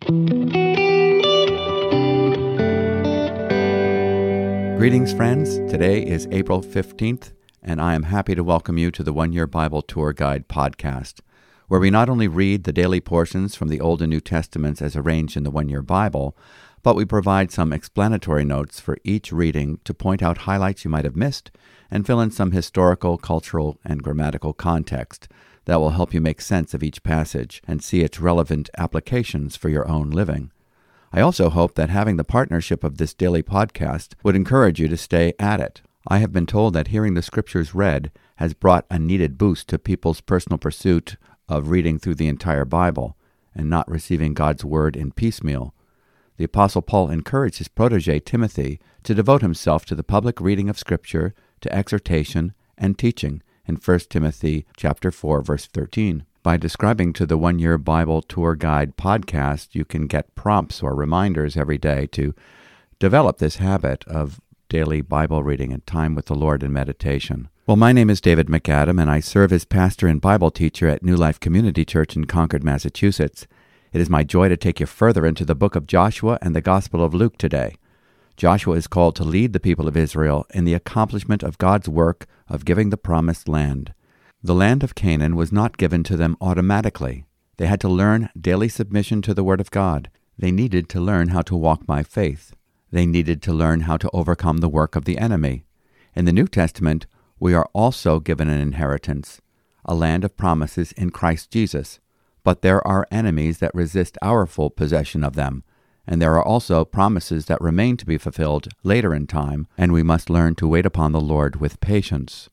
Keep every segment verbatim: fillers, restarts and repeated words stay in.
Greetings, friends. Today is April fifteenth, and I am happy to welcome you to the One Year Bible Tour Guide podcast, where we not only read the daily portions from the Old and New Testaments as arranged in the One Year Bible, but we provide some explanatory notes for each reading to point out highlights you might have missed and fill in some historical, cultural, and grammatical context that will help you make sense of each passage and see its relevant applications for your own living. I also hope that having the partnership of this daily podcast would encourage you to stay at it. I have been told that hearing the scriptures read has brought a needed boost to people's personal pursuit of reading through the entire Bible and not receiving God's word in piecemeal. The Apostle Paul encouraged his protege Timothy to devote himself to the public reading of Scripture, to exhortation and teaching in First Timothy chapter four, verse thirteen. By describing to the One Year Bible Tour Guide podcast, you can get prompts or reminders every day to develop this habit of daily Bible reading and time with the Lord and meditation. Well, my name is David McAdam, and I serve as pastor and Bible teacher at New Life Community Church in Concord, Massachusetts. It is my joy to take you further into the book of Joshua and the Gospel of Luke today. Joshua is called to lead the people of Israel in the accomplishment of God's work of giving the promised land. The land of Canaan was not given to them automatically. They had to learn daily submission to the Word of God. They needed to learn how to walk by faith. They needed to learn how to overcome the work of the enemy. In the New Testament, we are also given an inheritance, a land of promises in Christ Jesus. But there are enemies that resist our full possession of them, and there are also promises that remain to be fulfilled later in time, and we must learn to wait upon the Lord with patience.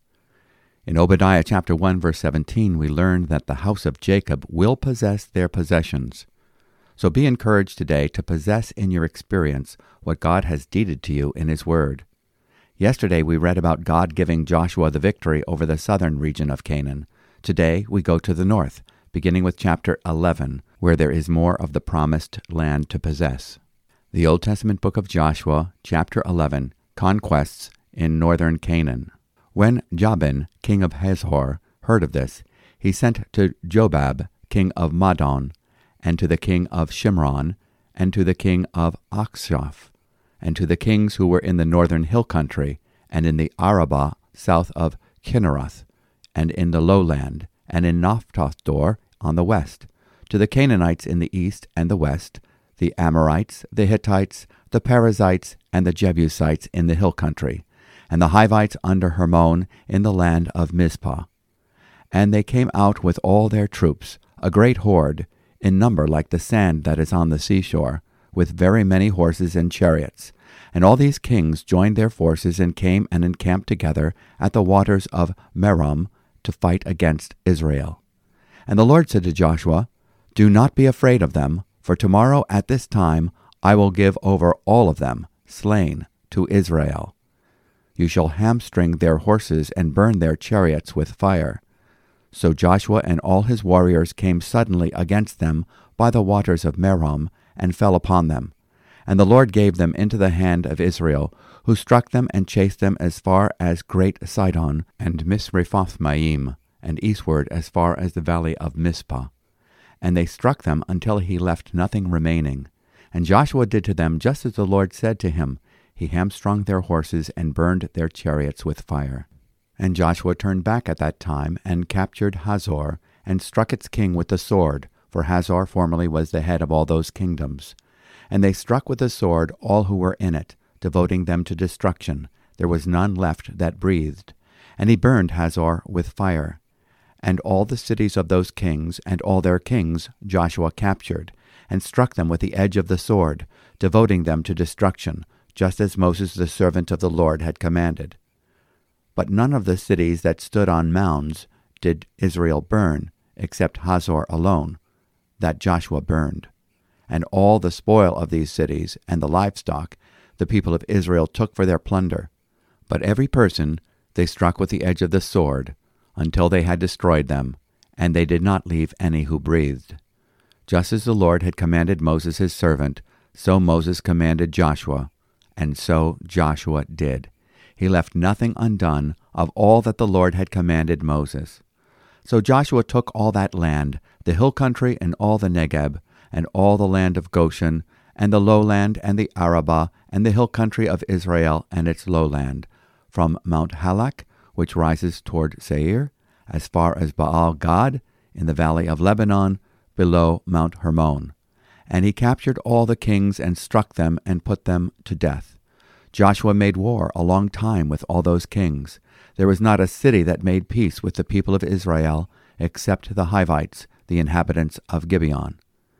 In Obadiah chapter one, verse seventeen, we learn that the house of Jacob will possess their possessions. So be encouraged today to possess in your experience what God has deeded to you in His Word. Yesterday we read about God giving Joshua the victory over the southern region of Canaan. Today we go to the north, beginning with chapter eleven, where there is more of the promised land to possess. The Old Testament book of Joshua, chapter eleven, conquests in northern Canaan. When Jabin, king of Hazor, heard of this, he sent to Jobab, king of Madon, and to the king of Shimron, and to the king of Achshaph, and to the kings who were in the northern hill country, and in the Arabah south of Kinneroth, and in the lowland, and in Naphthathor on the west, to the Canaanites in the east and the west, the Amorites, the Hittites, the Perizzites, and the Jebusites in the hill country, and the Hivites under Hermon in the land of Mizpah. And they came out with all their troops, a great horde, in number like the sand that is on the seashore, with very many horses and chariots. And all these kings joined their forces and came and encamped together at the waters of Merom to fight against Israel. And the Lord said to Joshua, "Do not be afraid of them, for tomorrow at this time I will give over all of them, slain, to Israel. You shall hamstring their horses and burn their chariots with fire." So Joshua and all his warriors came suddenly against them by the waters of Merom and fell upon them. And the Lord gave them into the hand of Israel, who struck them and chased them as far as Great Sidon and Misrephothmaim, and eastward as far as the valley of Mizpah. And they struck them until he left nothing remaining. And Joshua did to them just as the Lord said to him. He hamstrung their horses and burned their chariots with fire. And Joshua turned back at that time and captured Hazor and struck its king with the sword, for Hazor formerly was the head of all those kingdoms. And they struck with the sword all who were in it, devoting them to destruction. There was none left that breathed. And he burned Hazor with fire. And all the cities of those kings and all their kings Joshua captured, and struck them with the edge of the sword, devoting them to destruction, just as Moses the servant of the Lord had commanded. But none of the cities that stood on mounds did Israel burn, except Hazor alone, that Joshua burned. And all the spoil of these cities and the livestock the people of Israel took for their plunder. But every person they struck with the edge of the sword, until they had destroyed them, and they did not leave any who breathed. Just as the Lord had commanded Moses his servant, so Moses commanded Joshua, and so Joshua did. He left nothing undone of all that the Lord had commanded Moses. So Joshua took all that land, the hill country and all the Negeb, and all the land of Goshen, and the lowland, and the Arabah, and the hill country of Israel, and its lowland, from Mount Halak, which rises toward Seir, as far as Baal Gad, in the valley of Lebanon, below Mount Hermon. And he captured all the kings, and struck them, and put them to death. Joshua made war a long time with all those kings. There was not a city that made peace with the people of Israel, except the Hivites, the inhabitants of Gibeon.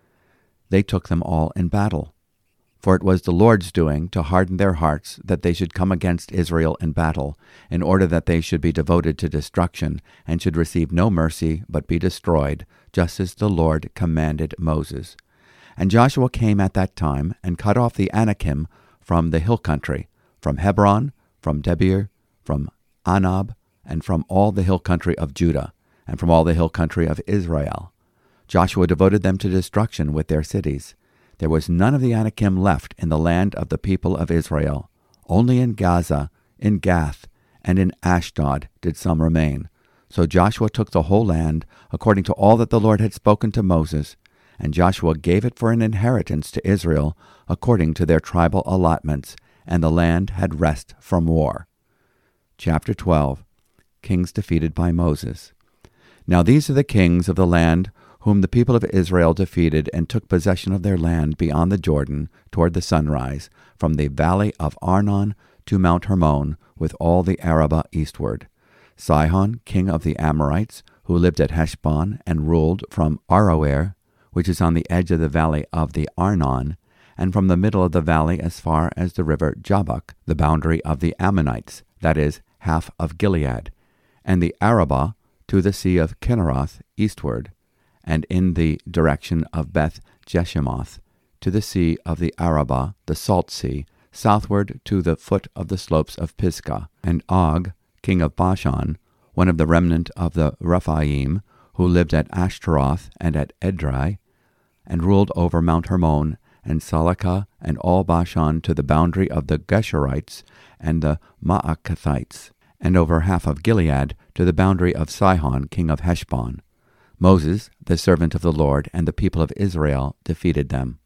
They took them all in battle. For it was the Lord's doing to harden their hearts, that they should come against Israel in battle, in order that they should be devoted to destruction, and should receive no mercy, but be destroyed, just as the Lord commanded Moses. And Joshua came at that time, and cut off the Anakim from the hill country, from Hebron, from Debir, from Anab, and from all the hill country of Judah, and from all the hill country of Israel. Joshua devoted them to destruction with their cities. There was none of the Anakim left in the land of the people of Israel. Only in Gaza, in Gath, and in Ashdod did some remain. So Joshua took the whole land, according to all that the Lord had spoken to Moses, and Joshua gave it for an inheritance to Israel, according to their tribal allotments, and the land had rest from war. Chapter twelve. Kings defeated by Moses. Now these are the kings of the land whom the people of Israel defeated, and took possession of their land beyond the Jordan, toward the sunrise, from the valley of Arnon to Mount Hermon, with all the Arabah eastward. Sihon, king of the Amorites, who lived at Heshbon, and ruled from Aroer, which is on the edge of the valley of the Arnon, and from the middle of the valley as far as the river Jabbok, the boundary of the Ammonites, that is, half of Gilead, and the Arabah to the sea of Kinneroth eastward, and in the direction of Beth Jeshimoth, to the sea of the Arabah, the salt sea, southward to the foot of the slopes of Pisgah, and Og, king of Bashan, one of the remnant of the Rephaim, who lived at Ashtaroth and at Edrei, and ruled over Mount Hermon, and Salakah, and all Bashan to the boundary of the Geshurites and the Maacathites, and over half of Gilead to the boundary of Sihon, king of Heshbon. Moses, the servant of the Lord, and the people of Israel defeated them.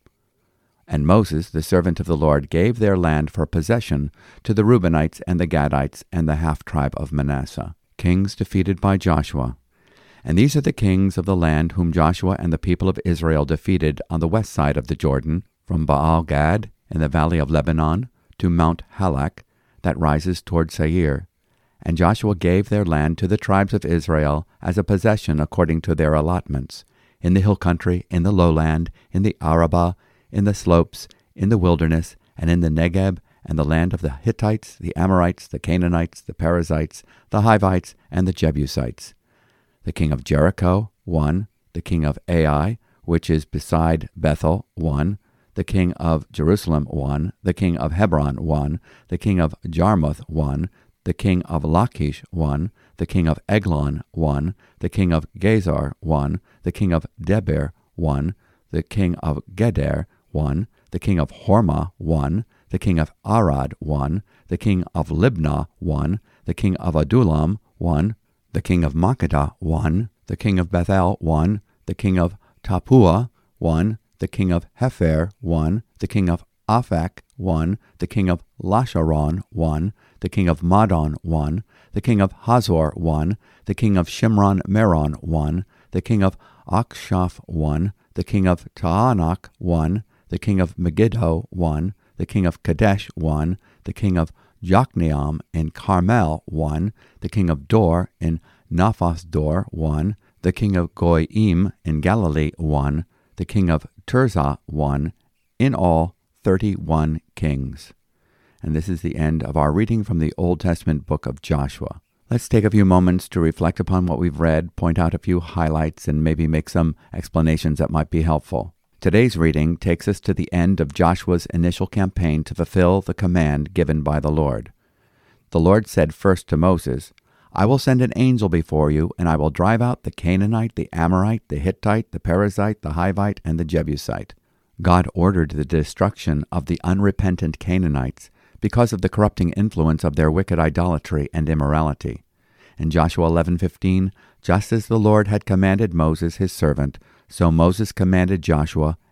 And Moses, the servant of the Lord, gave their land for possession to the Reubenites and the Gadites and the half-tribe of Manasseh. Kings defeated by Joshua. And these are the kings of the land whom Joshua and the people of Israel defeated on the west side of the Jordan, from Baal Gad in the valley of Lebanon to Mount Halak, that rises toward Seir. And Joshua gave their land to the tribes of Israel as a possession according to their allotments, in the hill country, in the lowland, in the Arabah, in the slopes, in the wilderness, and in the Negeb, and the land of the Hittites, the Amorites, the Canaanites, the Perizzites, the Hivites, and the Jebusites. The king of Jericho, one. The king of Ai, which is beside Bethel, one. The king of Jerusalem, one. The king of Hebron, one. The king of Jarmuth, one. The king of Lachish, one. The king of Eglon, one. The king of Gezer, one. The king of Debir, one. The king of Geder, one. The king of Hormah, one. The king of Arad, one. The king of Libnah, one. The king of Adullam, one. The king of Makkedah, one. The king of Bethel, one. The king of Tappuah, one. The king of Hepher, one. The king of Aphek, one. The king of Lasharon, one. The king of Madon, one. The king of Hazor, one. The king of Shimron Meron, one. The king of Akshaph, one. The king of Taanach, one. The king of Megiddo, one. The king of Kadesh, one. The king of Jokneam in Carmel, one. The king of Dor in Naphath-Dor, one. The king of Goyim in Galilee, one. The king of Tirzah, one. In all, thirty-one kings. And this is the end of our reading from the Old Testament book of Joshua. Let's take a few moments to reflect upon what we've read, point out a few highlights, and maybe make some explanations that might be helpful. Today's reading takes us to the end of Joshua's initial campaign to fulfill the command given by the Lord. The Lord said first to Moses, "I will send an angel before you, and I will drive out the Canaanite, the Amorite, the Hittite, the Perizzite, the Hivite, and the Jebusite." God ordered the destruction of the unrepentant Canaanites because of the corrupting influence of their wicked idolatry and immorality. In Joshua eleven fifteen, just as the Lord had commanded Moses his servant, so Moses commanded Joshua,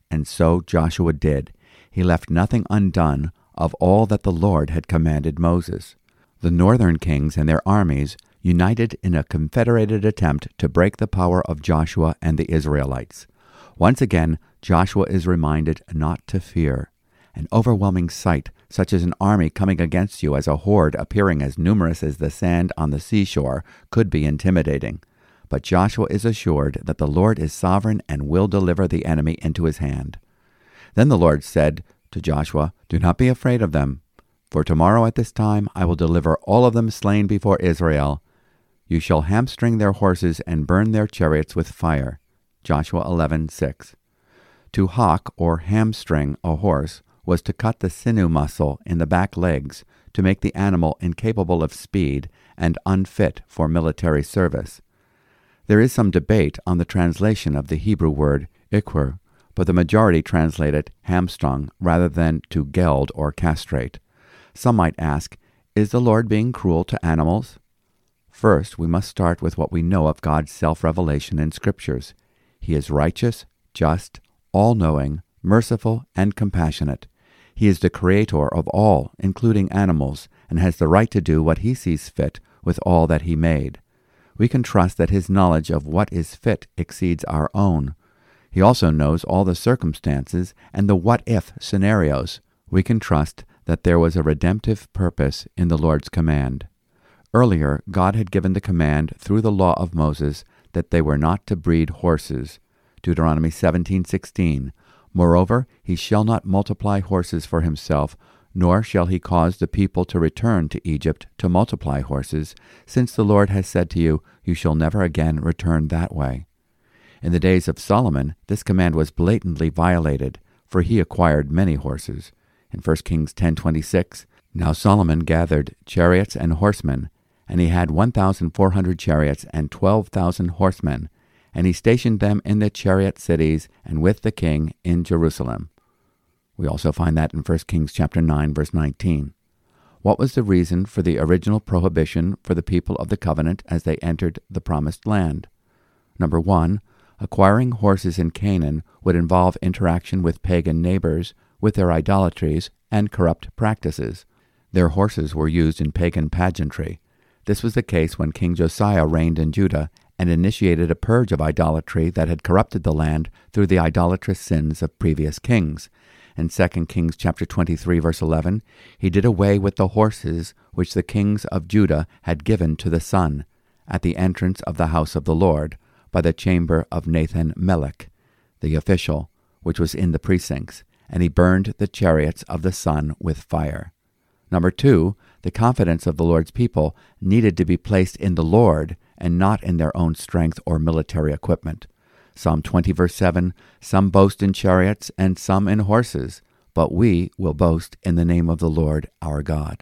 and so Joshua did. He left nothing undone of all that the Lord had commanded Moses. The northern kings and their armies united in a confederated attempt to break the power of Joshua and the Israelites. Once again, Joshua is reminded not to fear. An overwhelming sight, such as an army coming against you as a horde appearing as numerous as the sand on the seashore, could be intimidating. But Joshua is assured that the Lord is sovereign and will deliver the enemy into his hand. Then the Lord said to Joshua, "Do not be afraid of them, for tomorrow at this time I will deliver all of them slain before Israel. You shall hamstring their horses and burn their chariots with fire." Joshua eleven six. To hock or hamstring a horse was to cut the sinew muscle in the back legs to make the animal incapable of speed and unfit for military service. There is some debate on the translation of the Hebrew word iqur, but the majority translate it hamstrung rather than to geld or castrate. Some might ask, is the Lord being cruel to animals? First, we must start with what we know of God's self-revelation in Scriptures. He is righteous, just, all-knowing, merciful, and compassionate. He is the creator of all, including animals, and has the right to do what he sees fit with all that he made. We can trust that his knowledge of what is fit exceeds our own. He also knows all the circumstances and the what-if scenarios. We can trust that there was a redemptive purpose in the Lord's command. Earlier, God had given the command through the law of Moses that they were not to breed horses. Deuteronomy seventeen sixteen. Moreover, he shall not multiply horses for himself, nor shall he cause the people to return to Egypt to multiply horses, since the Lord has said to you, you shall never again return that way. In the days of Solomon, this command was blatantly violated, for he acquired many horses. In First Kings ten twenty-six, now Solomon gathered chariots and horsemen, and he had one thousand four hundred chariots and twelve thousand horsemen, and he stationed them in the chariot cities and with the king in Jerusalem. We also find that in First Kings chapter nine, verse nineteen. What was the reason for the original prohibition for the people of the covenant as they entered the promised land? Number one, acquiring horses in Canaan would involve interaction with pagan neighbors, with their idolatries and corrupt practices. Their horses were used in pagan pageantry. This was the case when King Josiah reigned in Judah and initiated a purge of idolatry that had corrupted the land through the idolatrous sins of previous kings. In Second Kings chapter twenty-three, verse eleven, he did away with the horses which the kings of Judah had given to the sun at the entrance of the house of the Lord by the chamber of Nathan-Melech, the official, which was in the precincts, and he burned the chariots of the sun with fire. Number two, the confidence of the Lord's people needed to be placed in the Lord and not in their own strength or military equipment. Psalm twenty, verse seven, some boast in chariots and some in horses, but we will boast in the name of the Lord our God.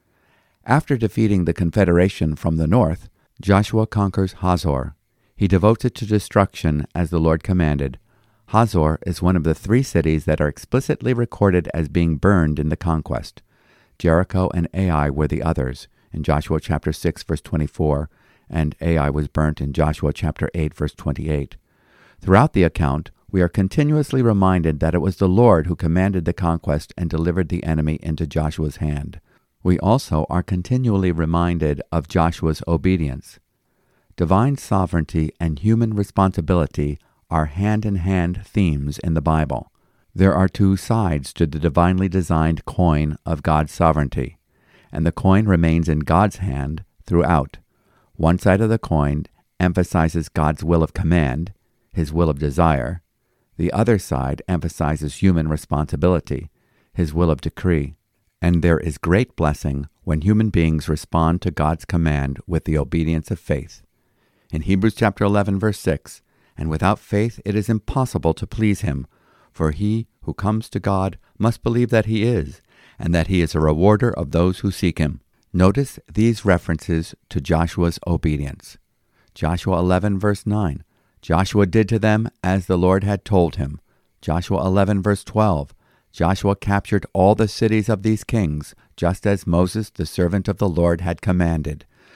After defeating the confederation from the north, Joshua conquers Hazor. He devotes it to destruction as the Lord commanded. Hazor is one of the three cities that are explicitly recorded as being burned in the conquest. Jericho and Ai were the others, in Joshua chapter six, verse twenty-four, and Ai was burnt in Joshua chapter eight, verse twenty-eight. Throughout the account, we are continuously reminded that it was the Lord who commanded the conquest and delivered the enemy into Joshua's hand. We also are continually reminded of Joshua's obedience. Divine sovereignty and human responsibility are hand-in-hand themes in the Bible. There are two sides to the divinely designed coin of God's sovereignty, and the coin remains in God's hand throughout. One side of the coin emphasizes God's will of command, his will of desire. The other side emphasizes human responsibility, his will of decree. And there is great blessing when human beings respond to God's command with the obedience of faith. In Hebrews chapter eleven, verse six, and without faith it is impossible to please him, for he who comes to God must believe that he is, and that he is a rewarder of those who seek him. Notice these references to Joshua's obedience. Joshua eleven, verse nine, Joshua did to them as the Lord had told him. Joshua eleven, verse twelve, Joshua captured all the cities of these kings, just as Moses, the servant of the Lord, had commanded.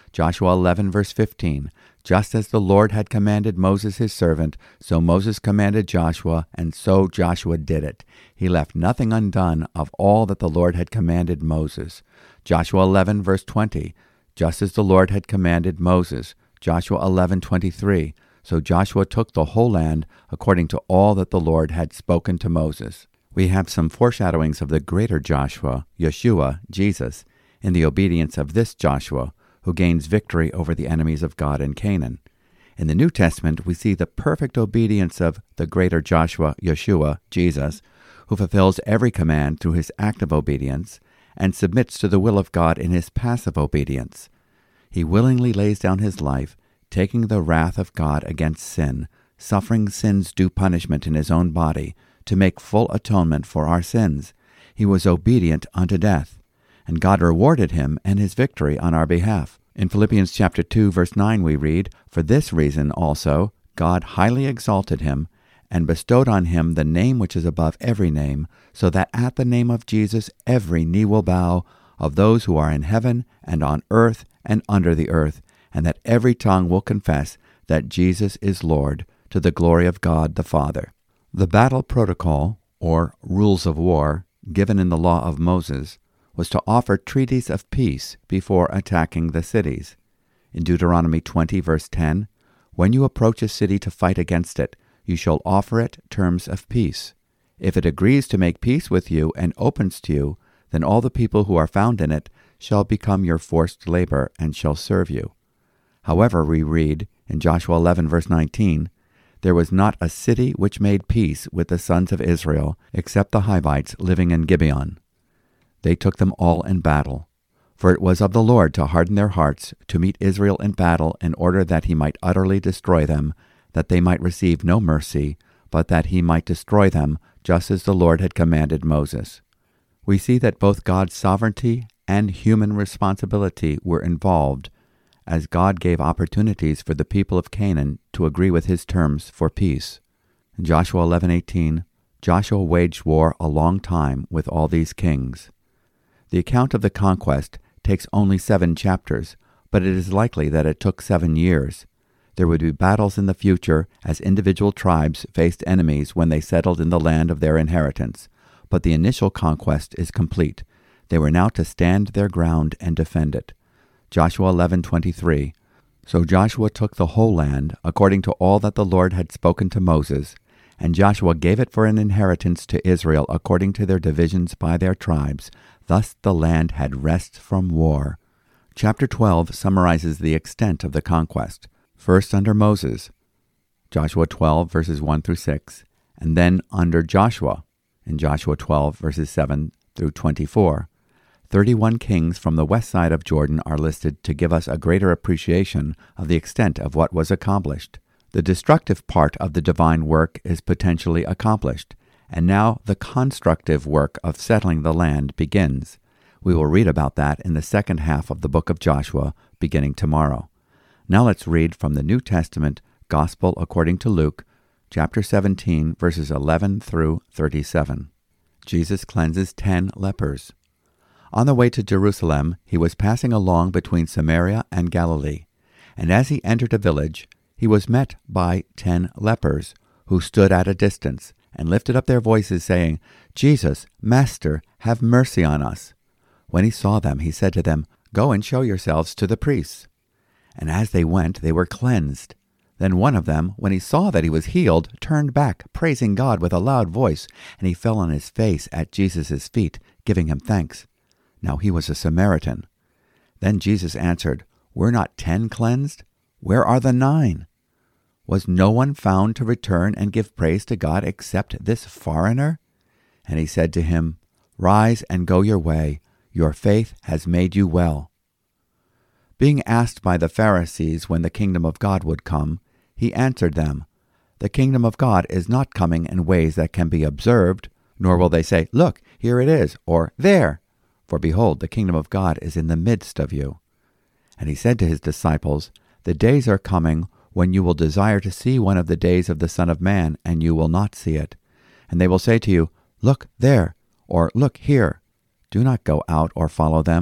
Joshua eleven, verse fifteen, just as the Lord had commanded Moses his servant, so Moses commanded Joshua, and so Joshua did it. He left nothing undone of all that the Lord had commanded Moses. Joshua eleven, verse twenty, just as the Lord had commanded Moses. Joshua eleven, twenty-three, so Joshua took the whole land according to all that the Lord had spoken to Moses. We have some foreshadowings of the greater Joshua, Yeshua, Jesus, in the obedience of this Joshua, who gains victory over the enemies of God in Canaan. In the New Testament, we see the perfect obedience of the greater Joshua, Yeshua, Jesus, who fulfills every command through his active obedience and submits to the will of God in his passive obedience. He willingly lays down his life, taking the wrath of God against sin, suffering sin's due punishment in his own body, to make full atonement for our sins. He was obedient unto death, and God rewarded him and his victory on our behalf. In Philippians chapter two, verse nine, we read, "For this reason also God highly exalted him, and bestowed on him the name which is above every name, so that at the name of Jesus every knee will bow, of those who are in heaven and on earth and under the earth, and that every tongue will confess that Jesus is Lord, to the glory of God the Father." The battle protocol, or rules of war, given in the law of Moses, was to offer treaties of peace before attacking the cities. In Deuteronomy twenty, verse ten, "When you approach a city to fight against it, you shall offer it terms of peace. If it agrees to make peace with you and opens to you, then all the people who are found in it shall become your forced labor and shall serve you." However, we read in Joshua eleven, verse nineteen, "There was not a city which made peace with the sons of Israel, except the Hivites living in Gibeon. They took them all in battle. For it was of the Lord to harden their hearts, to meet Israel in battle, in order that he might utterly destroy them, that they might receive no mercy, but that he might destroy them, just as the Lord had commanded Moses." We see that both God's sovereignty and human responsibility were involved, as God gave opportunities for the people of Canaan to agree with his terms for peace. In Joshua eleven eighteen, Joshua waged war a long time with all these kings. The account of the conquest takes only seven chapters, but it is likely that it took seven years. There would be battles in the future as individual tribes faced enemies when they settled in the land of their inheritance, but the initial conquest is complete. They were now to stand their ground and defend it. Joshua eleven twenty-three, "So Joshua took the whole land, according to all that the Lord had spoken to Moses, and Joshua gave it for an inheritance to Israel according to their divisions by their tribes. Thus the land had rest from war." Chapter twelve summarizes the extent of the conquest. First under Moses, Joshua twelve, verses one through six, and then under Joshua, in Joshua twelve, verses seven through twenty-four. Thirty-one kings from the west side of Jordan are listed to give us a greater appreciation of the extent of what was accomplished. The destructive part of the divine work is potentially accomplished, and now the constructive work of settling the land begins. We will read about that in the second half of the book of Joshua, beginning tomorrow. Now let's read from the New Testament, Gospel according to Luke, chapter seventeen, verses eleven through thirty-seven. Jesus cleanses ten lepers. On the way to Jerusalem, he was passing along between Samaria and Galilee, and as he entered a village, he was met by ten lepers, who stood at a distance, and lifted up their voices, saying, "Jesus, Master, have mercy on us." When he saw them, he said to them, "Go and show yourselves to the priests." And as they went, they were cleansed. Then one of them, when he saw that he was healed, turned back, praising God with a loud voice, and he fell on his face at Jesus' feet, giving him thanks. Now he was a Samaritan. Then Jesus answered, "Were not ten cleansed? Where are the nine? Was no one found to return and give praise to God except this foreigner?" And he said to him, "Rise and go your way. Your faith has made you well." Being asked by the Pharisees when the kingdom of God would come, he answered them, "The kingdom of God is not coming in ways that can be observed, nor will they say, 'Look, here it is,' or 'There.' For behold, the kingdom of God is in the midst of you." And he said to his disciples, "The days are coming when you will desire to see one of the days of the Son of Man, and you will not see it. And they will say to you, 'Look there,' or 'Look here.' Do not go out or follow them,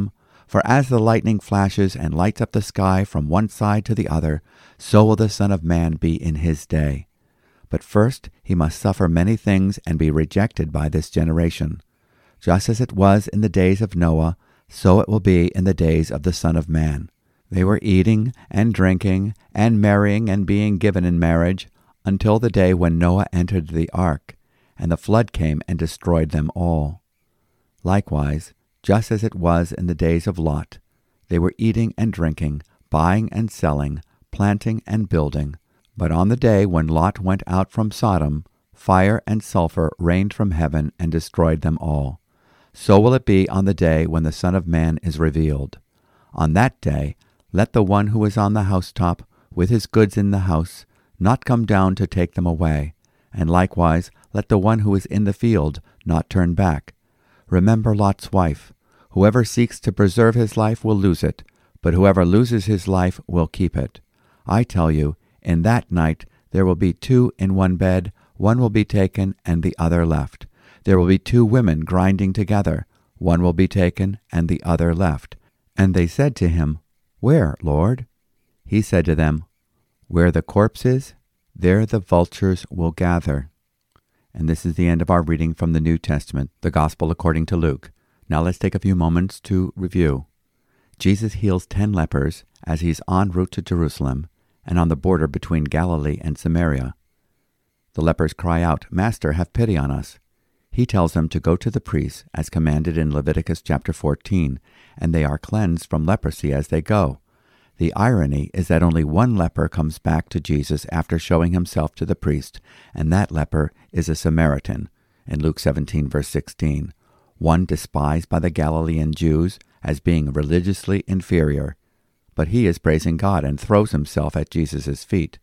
For as the lightning flashes and lights up the sky from one side to the other, so will the Son of Man be in his day. But first he must suffer many things and be rejected by this generation. Just as it was in the days of Noah, so it will be in the days of the Son of Man. They were eating and drinking and marrying and being given in marriage until the day when Noah entered the ark, and the flood came and destroyed them all. Likewise, just as it was in the days of Lot, they were eating and drinking, buying and selling, planting and building. But on the day when Lot went out from Sodom, fire and sulfur rained from heaven and destroyed them all. So will it be on the day when the Son of Man is revealed. On that day, let the one who is on the housetop, with his goods in the house, not come down to take them away, and likewise let the one who is in the field not turn back. Remember Lot's wife. Whoever seeks to preserve his life will lose it, but whoever loses his life will keep it. I tell you, in that night there will be two in one bed, one will be taken and the other left. There will be two women grinding together, one will be taken and the other left. And they said to him, Where, Lord? He said to them, Where the corpse is, there the vultures will gather. And this is the end of our reading from the New Testament, the Gospel according to Luke. Now let's take a few moments to review. Jesus heals ten lepers as he's en route to Jerusalem and on the border between Galilee and Samaria. The lepers cry out, Master, have pity on us. He tells them to go to the priests as commanded in Leviticus chapter fourteen, and they are cleansed from leprosy as they go. The irony is that only one leper comes back to Jesus after showing himself to the priest, and that leper is a Samaritan, in Luke seventeen verse sixteen, one despised by the Galilean Jews as being religiously inferior. But he is praising God and throws himself at Jesus' feet.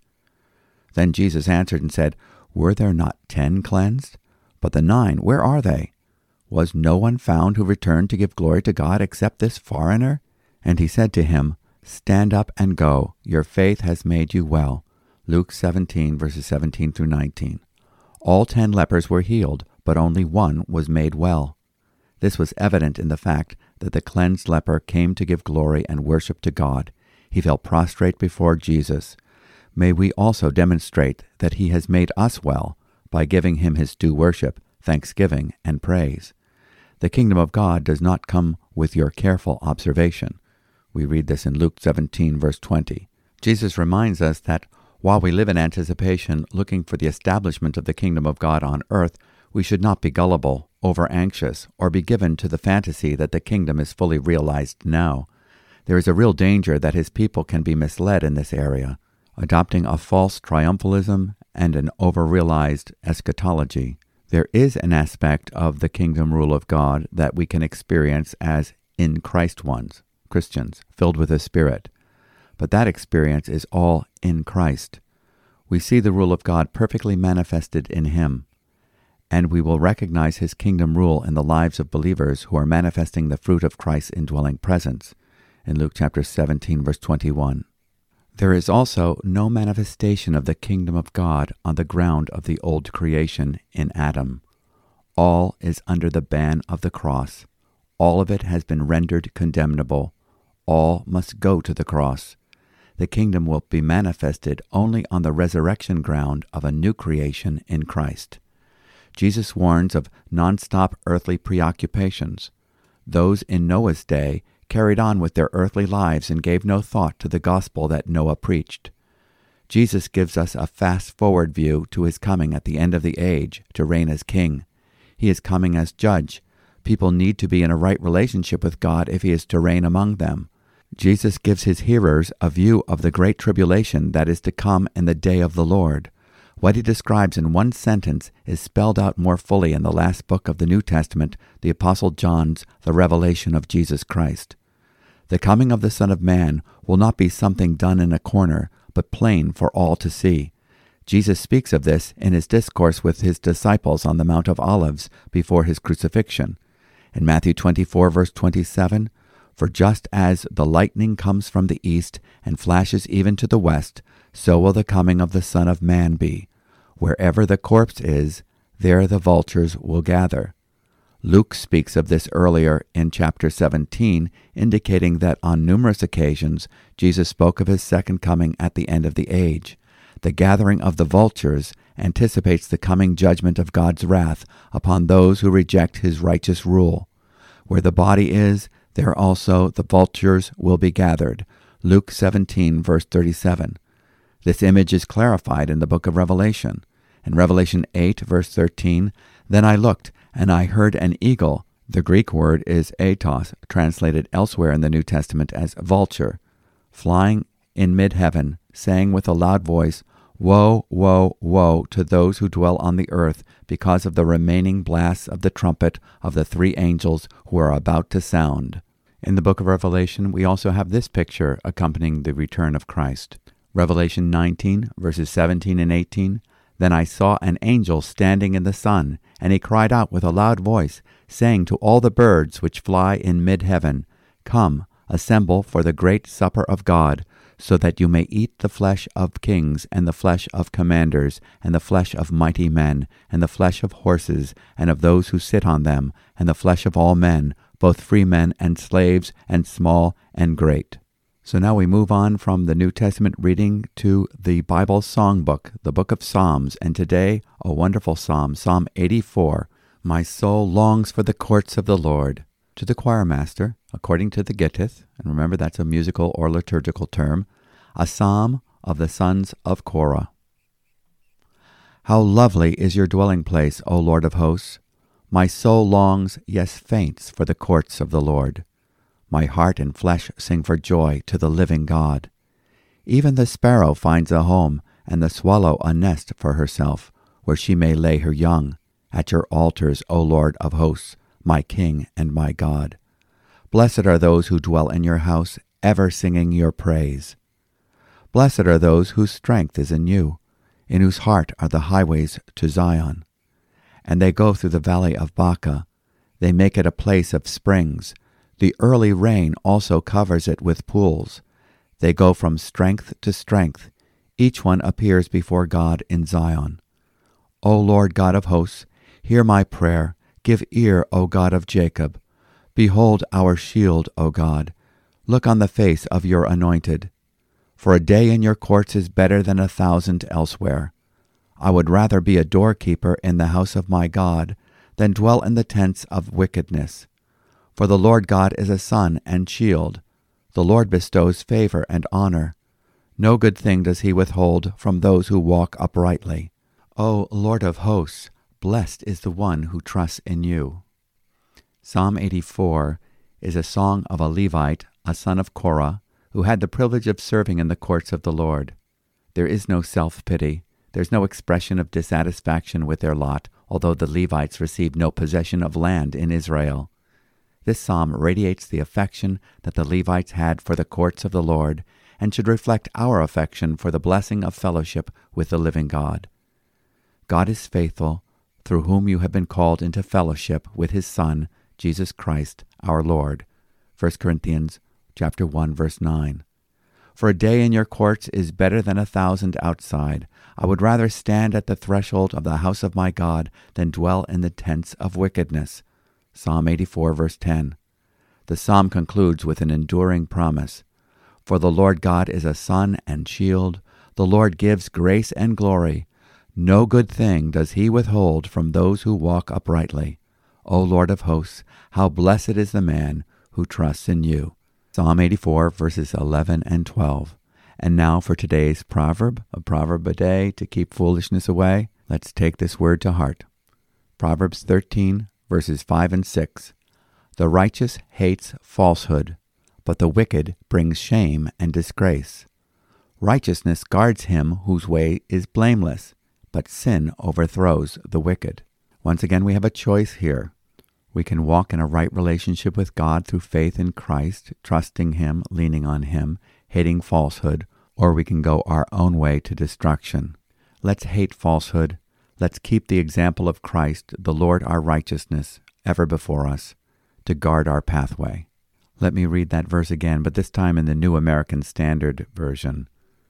Then Jesus answered and said, Were there not ten cleansed? But the nine, where are they? Was no one found who returned to give glory to God except this foreigner? And he said to him, Stand up and go. Your faith has made you well. Luke seventeen, verses seventeen through nineteen. All ten lepers were healed, but only one was made well. This was evident in the fact that the cleansed leper came to give glory and worship to God. He fell prostrate before Jesus. May we also demonstrate that he has made us well by giving him his due worship, thanksgiving, and praise. The kingdom of God does not come with your careful observation. We read this in Luke seventeen, verse twenty. Jesus reminds us that while we live in anticipation, looking for the establishment of the kingdom of God on earth, we should not be gullible, over-anxious, or be given to the fantasy that the kingdom is fully realized now. There is a real danger that his people can be misled in this area, adopting a false triumphalism and an over-realized eschatology. There is an aspect of the kingdom rule of God that we can experience as in Christ ones, Christians, filled with the Spirit. But that experience is all in Christ. We see the rule of God perfectly manifested in him, and we will recognize his kingdom rule in the lives of believers who are manifesting the fruit of Christ's indwelling presence, in Luke chapter seventeen, verse twenty-one. There is also no manifestation of the kingdom of God on the ground of the old creation in Adam. All is under the ban of the cross. All of it has been rendered condemnable. All must go to the cross. The kingdom will be manifested only on the resurrection ground of a new creation in Christ. Jesus warns of non-stop earthly preoccupations. Those in Noah's day carried on with their earthly lives and gave no thought to the gospel that Noah preached. Jesus gives us a fast-forward view to his coming at the end of the age to reign as king. He is coming as judge. People need to be in a right relationship with God if he is to reign among them. Jesus gives his hearers a view of the great tribulation that is to come in the day of the Lord. What he describes in one sentence is spelled out more fully in the last book of the New Testament, the Apostle John's The Revelation of Jesus Christ. The coming of the Son of Man will not be something done in a corner, but plain for all to see. Jesus speaks of this in his discourse with his disciples on the Mount of Olives before his crucifixion. In Matthew twenty-four, verse twenty-seven, For just as the lightning comes from the east and flashes even to the west, so will the coming of the Son of Man be. Wherever the corpse is, there the vultures will gather. Luke speaks of this earlier in chapter seventeen, indicating that on numerous occasions Jesus spoke of his second coming at the end of the age. The gathering of the vultures anticipates the coming judgment of God's wrath upon those who reject his righteous rule. Where the body is, there also the vultures will be gathered. Luke seventeen, verse thirty-seven. This image is clarified in the book of Revelation. In Revelation eight, verse thirteen, "Then I looked, and I heard an eagle." The Greek word is atos, translated elsewhere in the New Testament as vulture, flying in mid-heaven, saying with a loud voice, "Woe, woe, woe to those who dwell on the earth, because of the remaining blasts of the trumpet of the three angels who are about to sound." In the book of Revelation, we also have this picture accompanying the return of Christ. Revelation nineteen, verses seventeen and eighteen, "Then I saw an angel standing in the sun, and he cried out with a loud voice, saying to all the birds which fly in mid-heaven, Come, assemble for the great supper of God, so that you may eat the flesh of kings, and the flesh of commanders, and the flesh of mighty men, and the flesh of horses, and of those who sit on them, and the flesh of all men, both free men and slaves, and small and great." So now we move on from the New Testament reading to the Bible songbook, the book of Psalms, and today a wonderful psalm, Psalm eighty-four, "My soul longs for the courts of the Lord." To the choir master, according to the Gittith, and remember that's a musical or liturgical term, a psalm of the sons of Korah. How lovely is your dwelling place, O Lord of hosts! My soul longs, yes, faints, for the courts of the Lord. My heart and flesh sing for joy to the living God. Even the sparrow finds a home, and the swallow a nest for herself, where she may lay her young, at your altars, O Lord of hosts, my King and my God. Blessed are those who dwell in your house, ever singing your praise. Blessed are those whose strength is in you, in whose heart are the highways to Zion. And they go through the valley of Baca. They make it a place of springs. The early rain also covers it with pools. They go from strength to strength. Each one appears before God in Zion. O Lord God of hosts, hear my prayer. Give ear, O God of Jacob. Behold our shield, O God. Look on the face of your anointed. For a day in your courts is better than a thousand elsewhere. I would rather be a doorkeeper in the house of my God than dwell in the tents of wickedness. For the Lord God is a sun and shield. The Lord bestows favor and honor. No good thing does he withhold from those who walk uprightly. O Lord of hosts, blessed is the one who trusts in you. Psalm eighty-four is a song of a Levite, a son of Korah, who had the privilege of serving in the courts of the Lord. There is no self-pity. There's no expression of dissatisfaction with their lot, although the Levites received no possession of land in Israel. This psalm radiates the affection that the Levites had for the courts of the Lord, and should reflect our affection for the blessing of fellowship with the living God. God is faithful, through whom you have been called into fellowship with his Son, Jesus Christ, our Lord. First Corinthians chapter one, verse nine. For a day in your courts is better than a thousand outside. I would rather stand at the threshold of the house of my God than dwell in the tents of wickedness. Psalm eighty-four, verse ten. The psalm concludes with an enduring promise. For the Lord God is a sun and shield. The Lord gives grace and glory. No good thing does he withhold from those who walk uprightly. O Lord of hosts, how blessed is the man who trusts in you. Psalm eighty-four, verses eleven and twelve. And now for today's proverb, a proverb a day to keep foolishness away. Let's take this word to heart. Proverbs thirteen, verses five and six. The righteous hates falsehood, but the wicked brings shame and disgrace. Righteousness guards him whose way is blameless, but sin overthrows the wicked. Once again, we have a choice here. We can walk in a right relationship with God through faith in Christ, trusting him, leaning on him, hating falsehood, or we can go our own way to destruction. Let's hate falsehood. Let's keep the example of Christ, the Lord our righteousness, ever before us, to guard our pathway. Let me read that verse again, but this time in the New American Standard Version.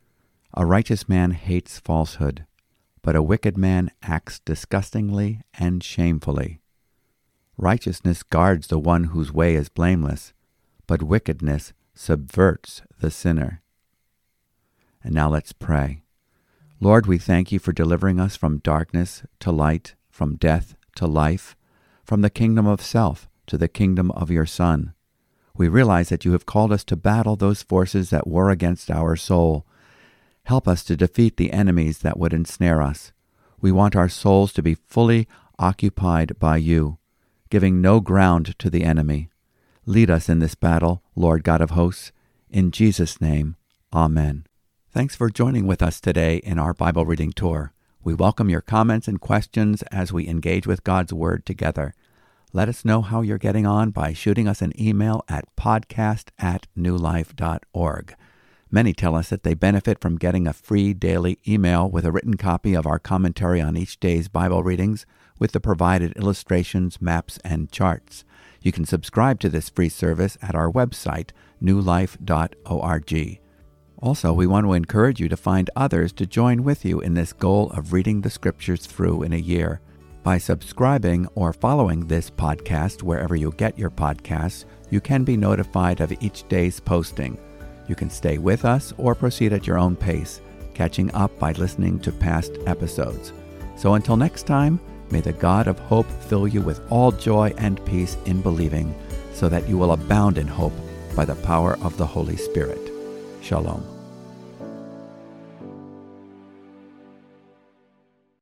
A righteous man hates falsehood, but a wicked man acts disgustingly and shamefully. Righteousness guards the one whose way is blameless, but wickedness subverts the sinner. And now let's pray. Lord, we thank you for delivering us from darkness to light, from death to life, from the kingdom of self to the kingdom of your Son. We realize that you have called us to battle those forces that war against our soul. Help us to defeat the enemies that would ensnare us. We want our souls to be fully occupied by you, giving no ground to the enemy. Lead us in this battle, Lord God of hosts. In Jesus' name, amen. Thanks for joining with us today in our Bible reading tour. We welcome your comments and questions as we engage with God's Word together. Let us know how you're getting on by shooting us an email at podcast at newlife dot org. Many tell us that they benefit from getting a free daily email with a written copy of our commentary on each day's Bible readings with the provided illustrations, maps, and charts. You can subscribe to this free service at our website, new life dot org. Also, we want to encourage you to find others to join with you in this goal of reading the Scriptures through in a year. By subscribing or following this podcast wherever you get your podcasts, you can be notified of each day's posting. You can stay with us or proceed at your own pace, catching up by listening to past episodes. So until next time, may the God of hope fill you with all joy and peace in believing, so that you will abound in hope by the power of the Holy Spirit. Shalom.